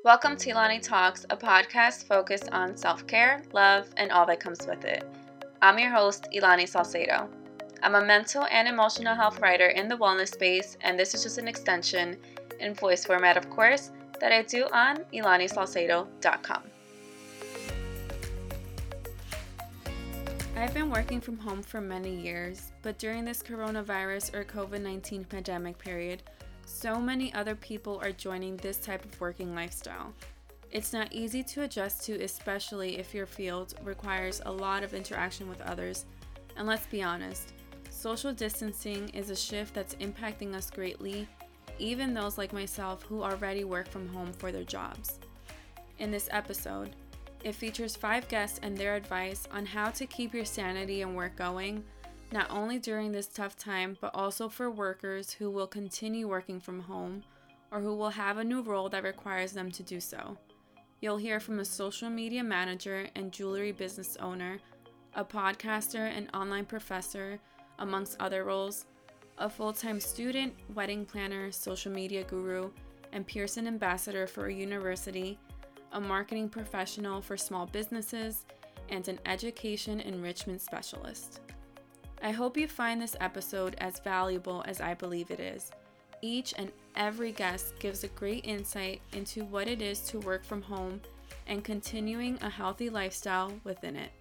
Welcome to Ilani Talks, a podcast focused on self-care, love, and all that comes with it. I'm your host, Ilani Salcedo. I'm a mental and emotional health writer in the wellness space, and this is just an extension, in voice format of course, that I do on ilanisalcedo.com. I've been working from home for many years, but during this coronavirus or COVID-19 pandemic period, so many other people are joining this type of working lifestyle. It's not easy to adjust to, especially if your field requires a lot of interaction with others. And let's be honest, social distancing is a shift that's impacting us greatly, even those like myself who already work from home for their jobs. In this episode, it features 5 guests and their advice on how to keep your sanity and work going, not only during this tough time, but also for workers who will continue working from home or who will have a new role that requires them to do so. You'll hear from a social media manager and jewelry business owner, a podcaster and online professor, amongst other roles, a full-time student, wedding planner, social media guru, and Pearson ambassador for a university, a marketing professional for small businesses, and an education enrichment specialist. I hope you find this episode as valuable as I believe it is. Each and every guest gives a great insight into what it is to work from home and continuing a healthy lifestyle within it.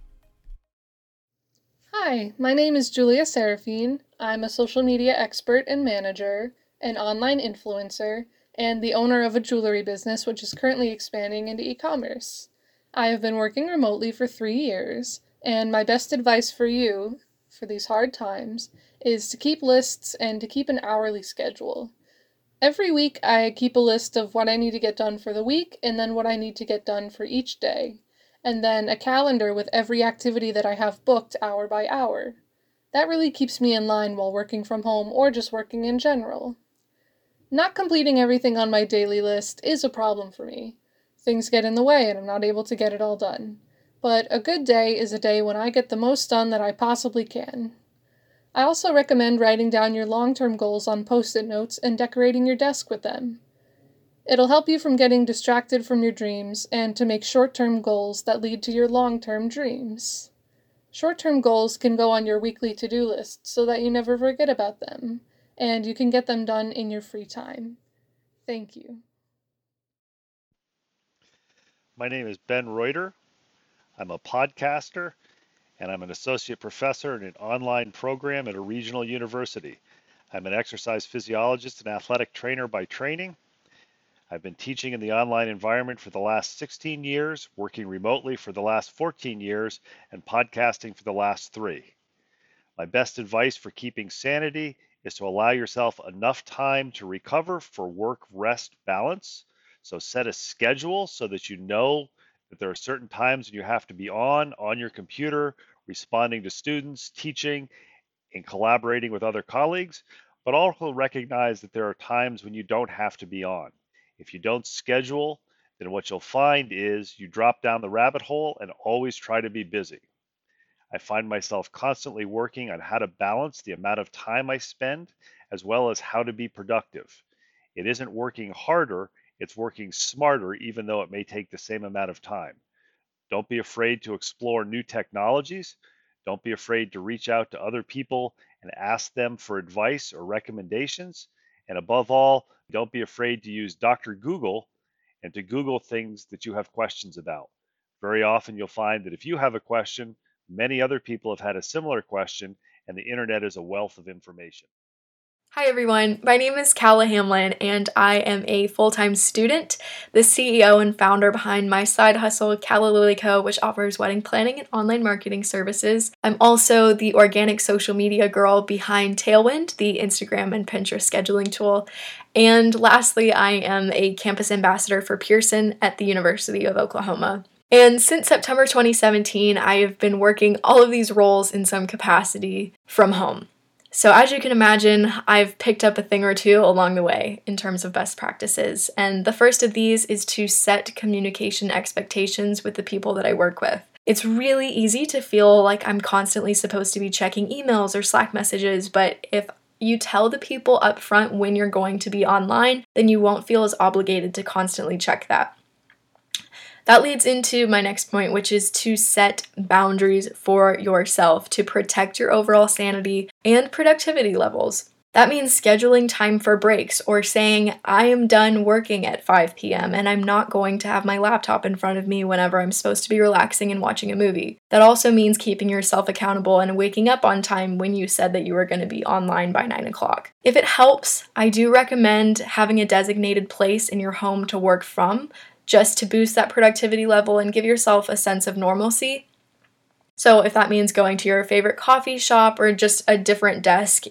Hi, my name is Julia Serafine. I'm a social media expert and manager, an online influencer, and the owner of a jewelry business which is currently expanding into e-commerce. I have been working remotely for 3 years, and my best advice for you for these hard times is to keep lists and to keep an hourly schedule. Every week I keep a list of what I need to get done for the week and then what I need to get done for each day, and then a calendar with every activity that I have booked hour by hour. That really keeps me in line while working from home or just working in general. Not completing everything on my daily list is a problem for me. Things get in the way and I'm not able to get it all done. But a good day is a day when I get the most done that I possibly can. I also recommend writing down your long-term goals on Post-it notes and decorating your desk with them. It'll help you from getting distracted from your dreams and to make short-term goals that lead to your long-term dreams. Short-term goals can go on your weekly to-do list so that you never forget about them, and you can get them done in your free time. Thank you. My name is Ben Reuter. I'm a podcaster, and I'm an associate professor in an online program at a regional university. I'm an exercise physiologist and athletic trainer by training. I've been teaching in the online environment for the last 16 years, working remotely for the last 14 years, and podcasting for the last 3. My best advice for keeping sanity is to allow yourself enough time to recover for work-rest balance. So set a schedule so that you know that there are certain times when you have to be on your computer, responding to students, teaching, and collaborating with other colleagues, but also recognize that there are times when you don't have to be on. If you don't schedule, then what you'll find is you drop down the rabbit hole and always try to be busy. I find myself constantly working on how to balance the amount of time I spend as well as how to be productive. It isn't working harder, it's working smarter, even though it may take the same amount of time. Don't be afraid to explore new technologies. Don't be afraid to reach out to other people and ask them for advice or recommendations. And above all, don't be afraid to use Dr. Google and to Google things that you have questions about. Very often you'll find that if you have a question, many other people have had a similar question, and the internet is a wealth of information. Hi everyone, my name is Calla Hamlin and I am a full-time student, the CEO and founder behind my side hustle, Calla Lily Co., which offers wedding planning and online marketing services. I'm also the organic social media girl behind Tailwind, the Instagram and Pinterest scheduling tool. And lastly, I am a campus ambassador for Pearson at the University of Oklahoma. And since September 2017, I have been working all of these roles in some capacity from home. So as you can imagine, I've picked up a thing or two along the way in terms of best practices. And the first of these is to set communication expectations with the people that I work with. It's really easy to feel like I'm constantly supposed to be checking emails or Slack messages, but if you tell the people up front when you're going to be online, then you won't feel as obligated to constantly check that. That leads into my next point, which is to set boundaries for yourself to protect your overall sanity and productivity levels. That means scheduling time for breaks or saying, I am done working at 5 p.m. and I'm not going to have my laptop in front of me whenever I'm supposed to be relaxing and watching a movie. That also means keeping yourself accountable and waking up on time when you said that you were going to be online by 9 o'clock. If it helps, I do recommend having a designated place in your home to work from, just to boost that productivity level and give yourself a sense of normalcy. So if that means going to your favorite coffee shop or just a different desk,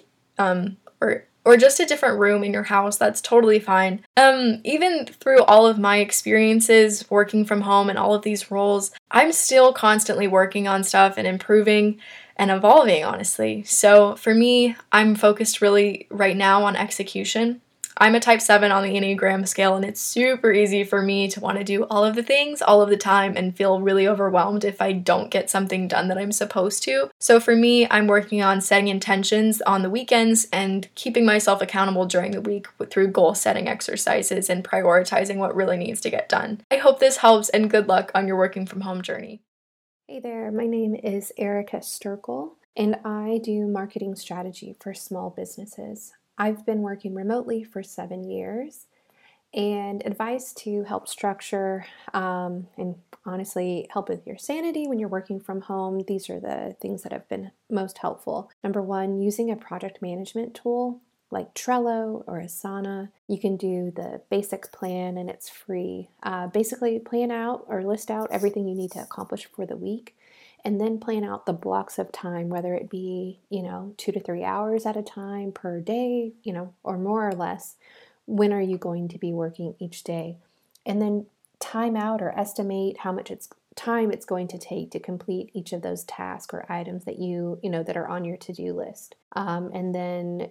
or just a different room in your house, that's totally fine. Even through all of my experiences working from home and all of these roles, I'm still constantly working on stuff and improving and evolving, honestly. So for me, I'm focused really right now on execution. I'm a type 7 on the Enneagram scale, and it's super easy for me to want to do all of the things all of the time and feel really overwhelmed if I don't get something done that I'm supposed to. So for me, I'm working on setting intentions on the weekends and keeping myself accountable during the week through goal setting exercises and prioritizing what really needs to get done. I hope this helps, and good luck on your working from home journey. Hey there, my name is Erica Sturkel, and I do marketing strategy for small businesses. I've been working remotely for 7 years, and advice to help structure and honestly help with your sanity when you're working from home. These are the things that have been most helpful. Number one, using a project management tool like Trello or Asana. You can do the basic plan and it's free. Basically plan out or list out everything you need to accomplish for the week, and then plan out the blocks of time, whether it be, 2 to 3 hours at a time per day, or more or less. When are you going to be working each day? And then time out or estimate how much time it's going to take to complete each of those tasks or items that that are on your to-do list. And then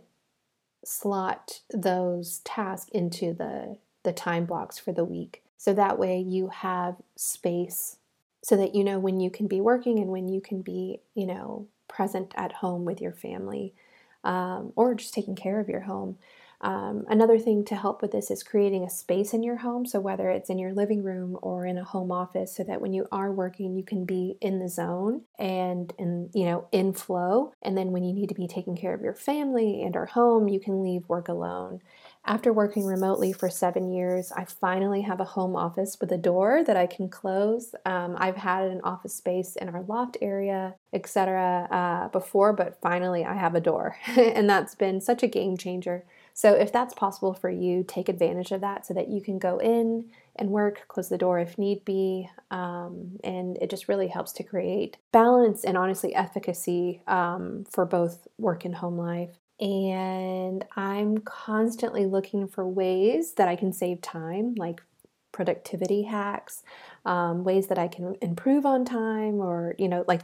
slot those tasks into the time blocks for the week. So that way you have space so that you know when you can be working and when you can be, present at home with your family, or just taking care of your home. Another thing to help with this is creating a space in your home. So whether it's in your living room or in a home office, so that when you are working, you can be in the zone and in flow. And then when you need to be taking care of your family and our home, you can leave work alone. After working remotely for 7 years, I finally have a home office with a door that I can close. I've had an office space in our loft area, etc. Before, but finally I have a door. And that's been such a game changer. So if that's possible for you, take advantage of that so that you can go in and work, close the door if need be. And it just really helps to create balance and honestly efficacy for both work and home life. And I'm constantly looking for ways that I can save time, like productivity hacks, ways that I can improve on time, or,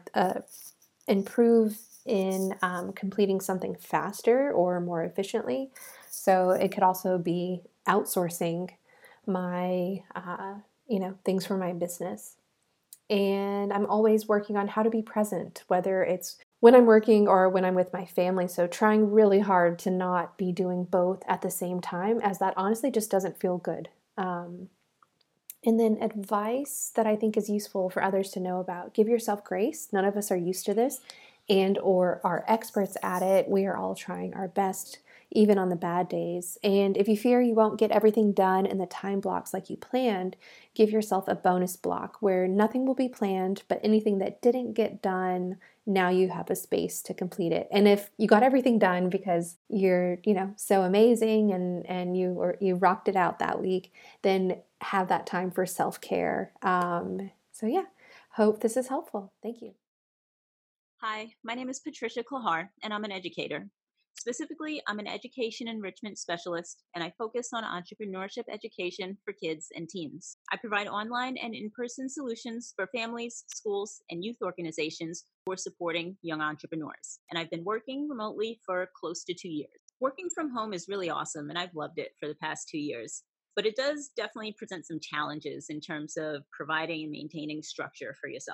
improve in completing something faster or more efficiently. So it could also be outsourcing my, things for my business. And I'm always working on how to be present, whether it's when I'm working or when I'm with my family. So trying really hard to not be doing both at the same time, as that honestly just doesn't feel good. And then advice that I think is useful for others to know about: give yourself grace. None of us are used to this and or are experts at it. We are all trying our best, even on the bad days. And if you fear you won't get everything done in the time blocks like you planned, give yourself a bonus block where nothing will be planned, but anything that didn't get done, now you have a space to complete it. And if you got everything done because you're, so amazing and you rocked it out that week, then have that time for self-care. Hope this is helpful. Thank you. Hi, my name is Patricia Klahar, and I'm an educator. Specifically, I'm an education enrichment specialist, and I focus on entrepreneurship education for kids and teens. I provide online and in-person solutions for families, schools, and youth organizations who are supporting young entrepreneurs. And I've been working remotely for close to 2 years. Working from home is really awesome, and I've loved it for the past 2 years. But it does definitely present some challenges in terms of providing and maintaining structure for yourself.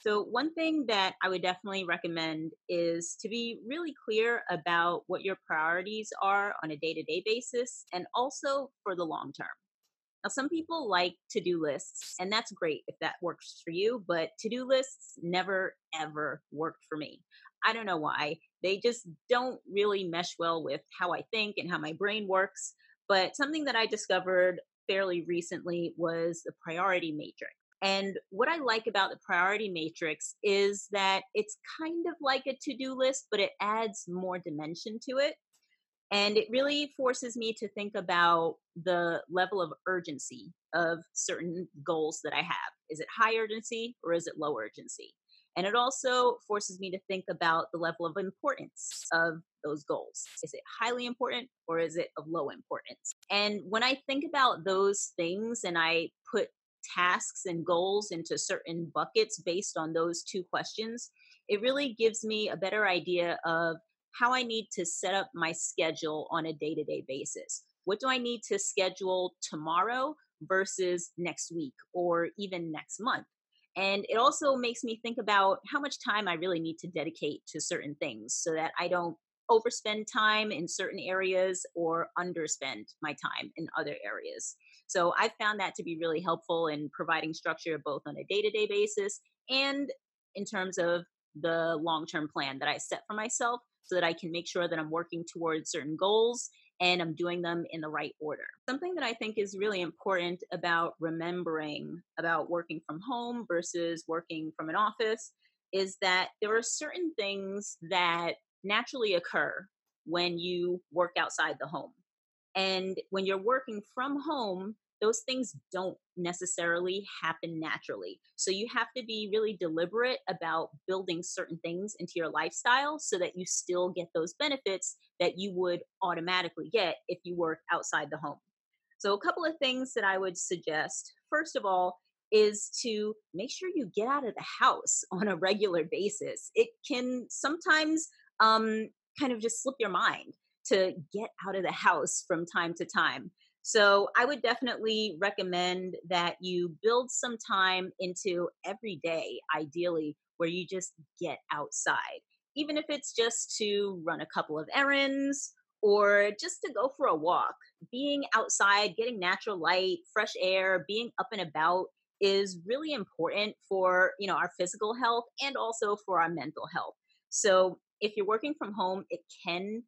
So, one thing that I would definitely recommend is to be really clear about what your priorities are on a day to day basis and also for the long term. Now, some people like to do lists, and that's great if that works for you, but to do lists never, ever worked for me. I don't know why. They just don't really mesh well with how I think and how my brain works. But something that I discovered fairly recently was the priority matrix. And what I like about the priority matrix is that it's kind of like a to do list, but it adds more dimension to it. And it really forces me to think about the level of urgency of certain goals that I have. Is it high urgency or is it low urgency? And it also forces me to think about the level of importance of those goals. Is it highly important or is it of low importance? And when I think about those things and I put tasks and goals into certain buckets based on those two questions, it really gives me a better idea of how I need to set up my schedule on a day to day basis. What do I need to schedule tomorrow versus next week or even next month? And it also makes me think about how much time I really need to dedicate to certain things so that I don't overspend time in certain areas or underspend my time in other areas. So I found that to be really helpful in providing structure both on a day to day basis and in terms of the long term plan that I set for myself so that I can make sure that I'm working towards certain goals and I'm doing them in the right order. Something that I think is really important about remembering about working from home versus working from an office is that there are certain things that naturally occur when you work outside the home. And when you're working from home, those things don't necessarily happen naturally. So you have to be really deliberate about building certain things into your lifestyle so that you still get those benefits that you would automatically get if you work outside the home. So, a couple of things that I would suggest. First of all, is to make sure you get out of the house on a regular basis. It can sometimes kind of just slip your mind to get out of the house from time to time. So I would definitely recommend that you build some time into every day, ideally, where you just get outside, even if it's just to run a couple of errands or just to go for a walk. Being outside, getting natural light, fresh air, being up and about is really important for, our physical health and also for our mental health. So if you're working from home, it can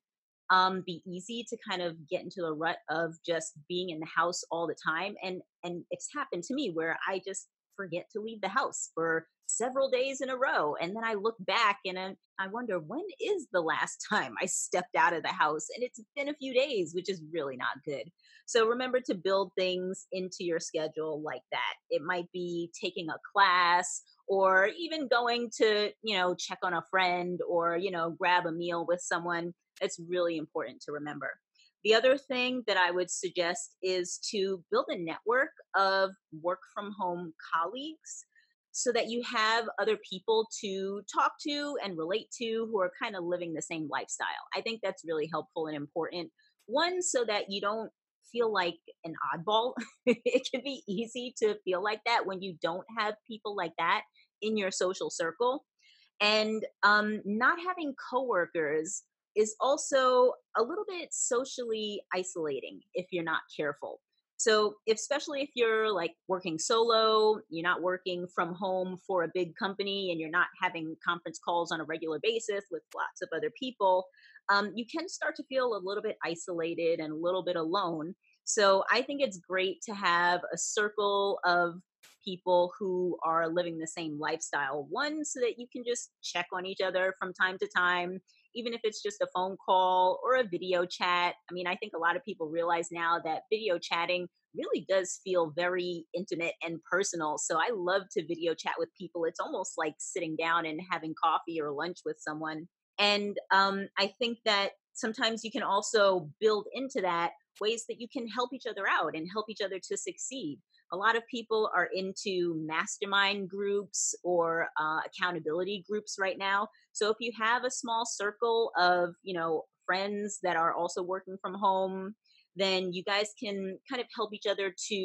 be easy to kind of get into the rut of just being in the house all the time. And it's happened to me where I just forget to leave the house for several days in a row. And then I look back and I wonder, when is the last time I stepped out of the house? And it's been a few days, which is really not good. So remember to build things into your schedule like that. It might be taking a class or even going to, check on a friend or, grab a meal with someone. It's really important to remember. The other thing that I would suggest is to build a network of work from home colleagues so that you have other people to talk to and relate to who are kind of living the same lifestyle. I think that's really helpful and important. One, so that you don't feel like an oddball. It can be easy to feel like that when you don't have people like that in your social circle. And not having coworkers is also a little bit socially isolating if you're not careful. So, especially if you're like working solo, you're not working from home for a big company, and you're not having conference calls on a regular basis with lots of other people, you can start to feel a little bit isolated and a little bit alone. So, I think it's great to have a circle of people who are living the same lifestyle. One, so that you can just check on each other from time to time, even if it's just a phone call or a video chat. I mean, I think a lot of people realize now that video chatting really does feel very intimate and personal. So I love to video chat with people. It's almost like sitting down and having coffee or lunch with someone. And I think that sometimes you can also build into that ways that you can help each other out and help each other to succeed. A lot of people are into mastermind groups or accountability groups right now. So if you have a small circle of, friends that are also working from home, then you guys can kind of help each other to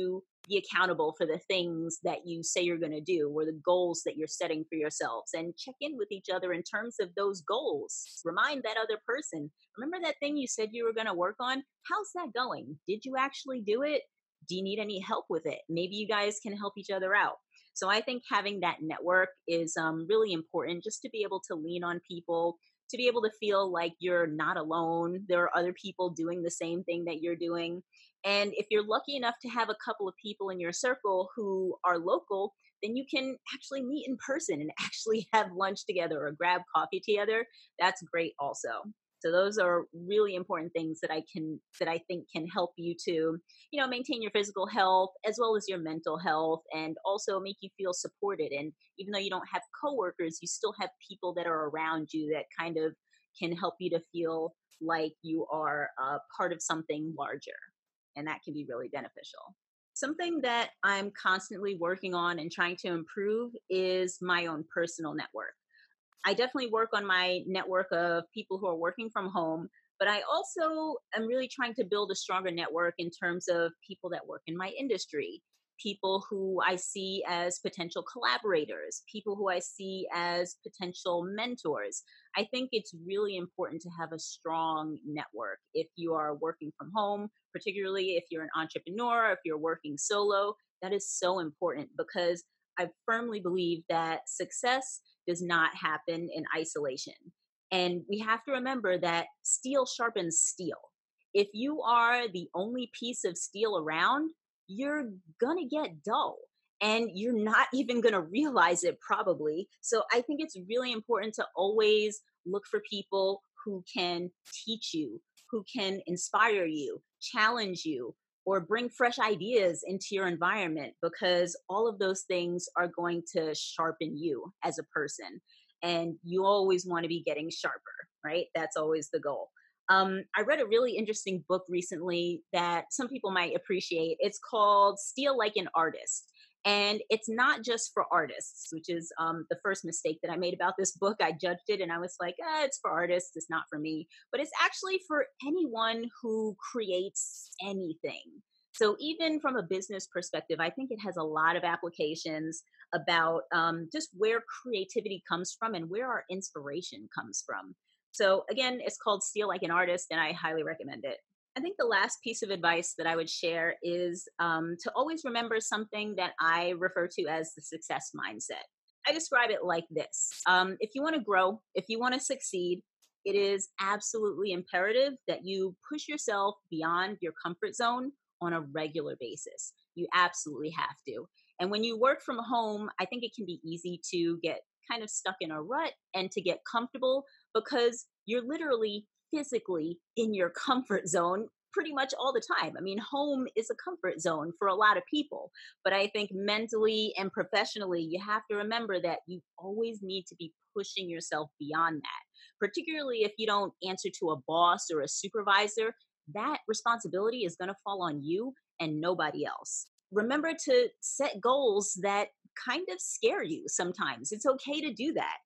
be accountable for the things that you say you're going to do or the goals that you're setting for yourselves, and check in with each other in terms of those goals. Remind that other person, remember that thing you said you were going to work on? How's that going? Did you actually do it? Do you need any help with it? Maybe you guys can help each other out. So I think having that network is really important, just to be able to lean on people, to be able to feel like you're not alone. There are other people doing the same thing that you're doing. And if you're lucky enough to have a couple of people in your circle who are local, then you can actually meet in person and actually have lunch together or grab coffee together. That's great also. So those are really important things that I think can help you to, maintain your physical health as well as your mental health, and also make you feel supported. And even though you don't have coworkers, you still have people that are around you that kind of can help you to feel like you are part of something larger. And that can be really beneficial. Something that I'm constantly working on and trying to improve is my own personal network. I definitely work on my network of people who are working from home, but I also am really trying to build a stronger network in terms of people that work in my industry, people who I see as potential collaborators, people who I see as potential mentors. I think it's really important to have a strong network if you are working from home, particularly if you're an entrepreneur, if you're working solo. That is so important, because I firmly believe that success does not happen in isolation. And we have to remember that steel sharpens steel. If you are the only piece of steel around, you're gonna get dull and you're not even gonna realize it probably. So I think it's really important to always look for people who can teach you, who can inspire you, challenge you, or bring fresh ideas into your environment, because all of those things are going to sharpen you as a person. And you always want to be getting sharper, right? That's always the goal. I read a really interesting book recently that some people might appreciate. It's called Steal Like an Artist. And it's not just for artists, which is the first mistake that I made about this book. I judged it and I was like, it's for artists, it's not for me. But it's actually for anyone who creates anything. So even from a business perspective, I think it has a lot of applications about just where creativity comes from and where our inspiration comes from. So again, it's called Steal Like an Artist, and I highly recommend it. I think the last piece of advice that I would share is to always remember something that I refer to as the success mindset. I describe it like this. If you want to grow, if you want to succeed, it is absolutely imperative that you push yourself beyond your comfort zone on a regular basis. You absolutely have to. And when you work from home, I think it can be easy to get kind of stuck in a rut and to get comfortable, because you're literally physically in your comfort zone pretty much all the time. I mean, home is a comfort zone for a lot of people, but I think mentally and professionally, you have to remember that you always need to be pushing yourself beyond that, particularly if you don't answer to a boss or a supervisor. That responsibility is going to fall on you and nobody else. Remember to set goals that kind of scare you sometimes. It's okay to do that.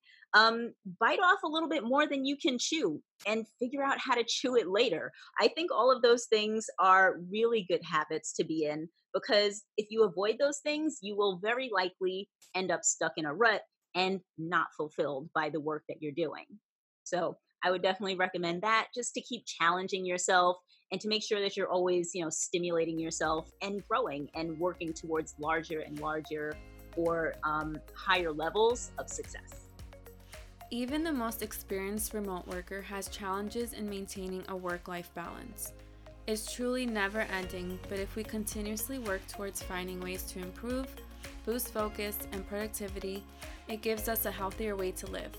Bite off a little bit more than you can chew and figure out how to chew it later. I think all of those things are really good habits to be in, because if you avoid those things, you will very likely end up stuck in a rut and not fulfilled by the work that you're doing. So I would definitely recommend that, just to keep challenging yourself and to make sure that you're always, stimulating yourself and growing and working towards larger and larger or higher levels of success. Even the most experienced remote worker has challenges in maintaining a work-life balance. It's truly never ending, but if we continuously work towards finding ways to improve, boost focus and productivity, it gives us a healthier way to live.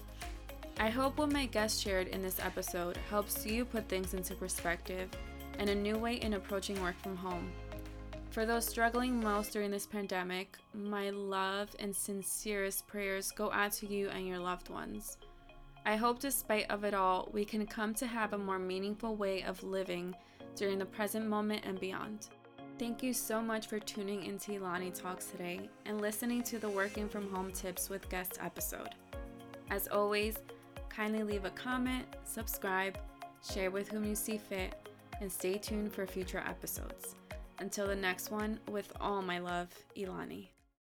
I hope what my guest shared in this episode helps you put things into perspective and a new way in approaching work from home. For those struggling most during this pandemic, my love and sincerest prayers go out to you and your loved ones. I hope despite of it all, we can come to have a more meaningful way of living during the present moment and beyond. Thank you so much for tuning into Ilani Talks today and listening to the Working From Home Tips with Guests episode. As always, kindly leave a comment, subscribe, share with whom you see fit, and stay tuned for future episodes. Until the next one, with all my love, Ilani.